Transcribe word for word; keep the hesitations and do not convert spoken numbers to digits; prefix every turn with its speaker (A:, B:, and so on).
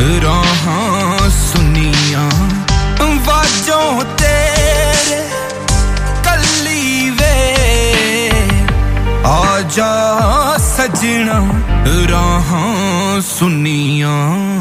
A: राहां सुनिया वाजों तेरे कल्ली वे आजा सजना राहां सुनिया।